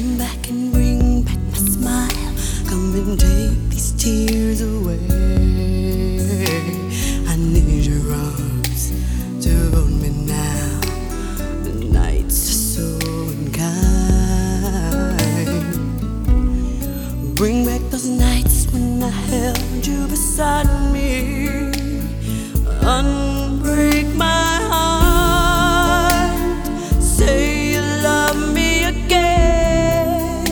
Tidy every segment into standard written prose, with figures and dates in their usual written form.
Come back and bring back my smile. Come and take these tears away. I need your arms to hold me now. The nights are so unkind. Bring back those nights when I held you beside me. Unbreak my heart. Say you love me again.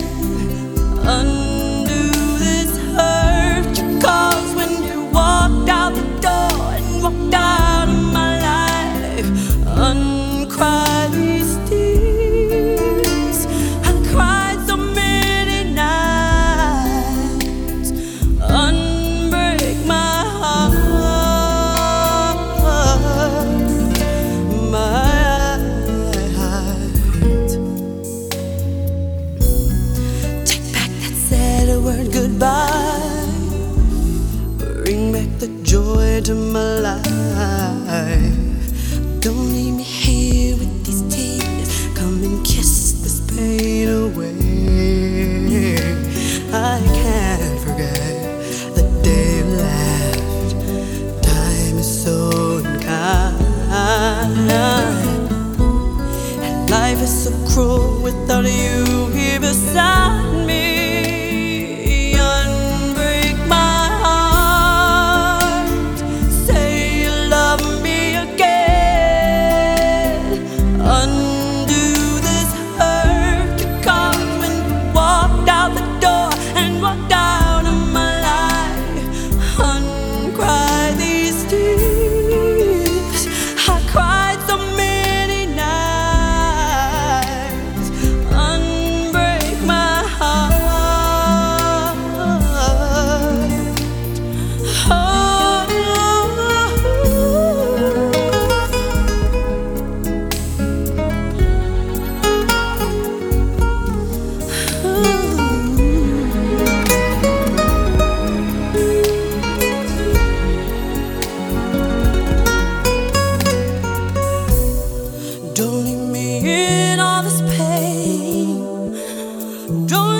Undo this hurt you caused when you walked out the door and walked out of my life. Uncry these tears. I cried so many nights. Unbreak my heart. Word goodbye. Bring back the joy to my life. Don't leave me here with these tears. Come and kiss this pain away. I can't forget the day you left. Time is so unkind, and life is so cruel without you here beside me. Don't leave me in all this pain. Don't